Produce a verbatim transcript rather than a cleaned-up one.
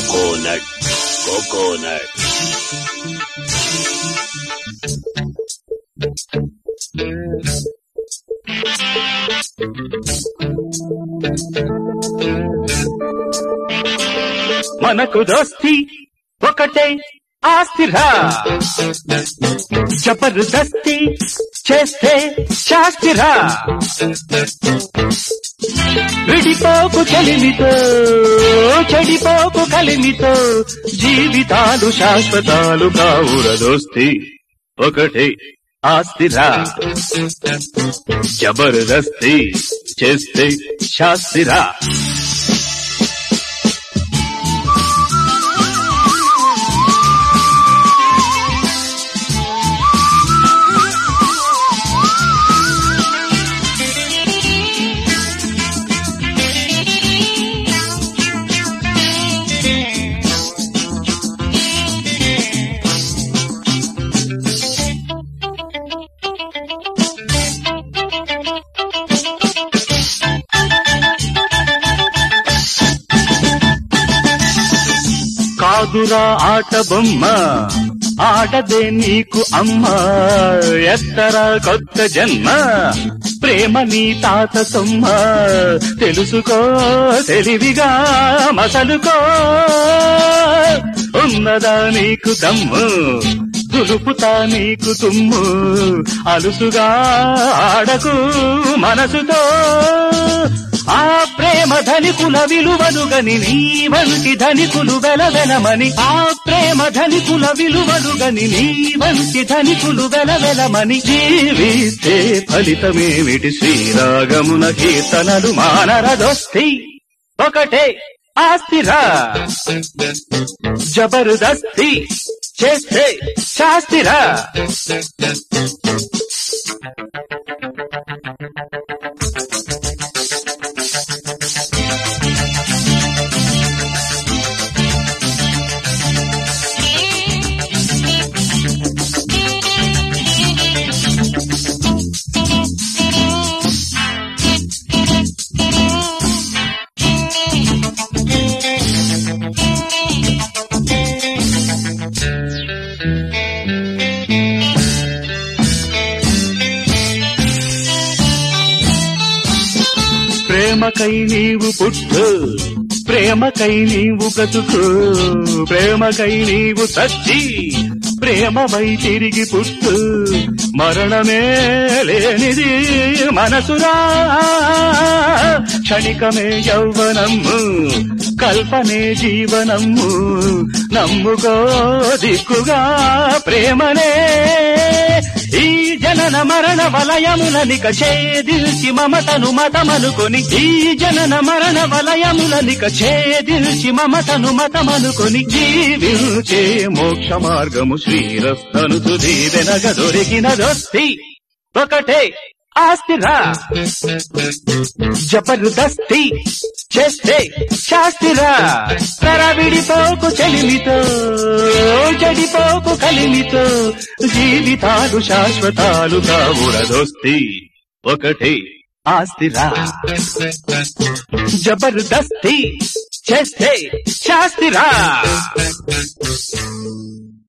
Coconut coconut మనకు దోస్తి ఒకటే ఆస్తిరా, జబర్దస్తి చేస్తే శాస్తిరా. విడిపోకు చెలిమితో చెడిపోకు కలిమితో, జీవితాలు శాశ్వతాలు కావుర దోస్తి ఒకటే ఆస్తిరా, జబర్దస్తి చేస్తే శాస్తిరా. కాదురా ఆట బొమ్మ, ఆడదే నీకు అమ్మ, ఎత్తరా కొత్త జన్మ, ప్రేమ నీ తాత సొమ్మ. తెలుసుకో తెలివిగా మసలుకో, ఉన్నదా నీకు దమ్ము, దులుపుతా నీకు తుమ్ము. అలుసుగా ఆడకు మనసుతో, ఆ ప్రేమ ధనికుల విలువలు గని నీ వంటి ధనికులు వెలవెలమని. ఆ ప్రేమ ధనికుల విలువలు గని నీ వంటి ధనికులు వెలవెలమని. జీవిస్తే ఫలితమేమిటి, శ్రీరాగమున కీర్తనలు మానర దోస్తి ఒకటే ఆస్తిరా, జబర్దస్తి చేస్తే శాస్తిరా. ప్రేమకై నీవు పుట్టు, ప్రేమకై నీవు బ్రతుకు, ప్రేమకై నీవు సచ్చి, ప్రేమవై తిరిగి పుట్టు. మరణమే లేనిది మనసురా, క్షణికమే యౌవనము, కల్పనే జీవనము. నమ్ముకో దిక్కుగా ప్రేమనే, ఈ జనన మరణ వలయములనిక ఛేదిల్చి మమతను మతమనుకొని. ఈ జనన మరణ వలయములనిక ఛేదిల్చి మమతను మతమనుకొని. జీవించే మోక్ష మార్గము శ్రీరస్తను తుది వెనగ దొరికిన దోస్తి ఒకటే ఆస్తిరా, జబర్దస్తి చేస్తే శాస్తిరా. విడిపోకు చెలిమితో చెడిపోకు కలిమితో, జీవితాలు శాశ్వతాలు కావుర దోస్తి ఒకటే ఆస్తిరా, జబర్దస్తి చేస్తే శాస్తిరా.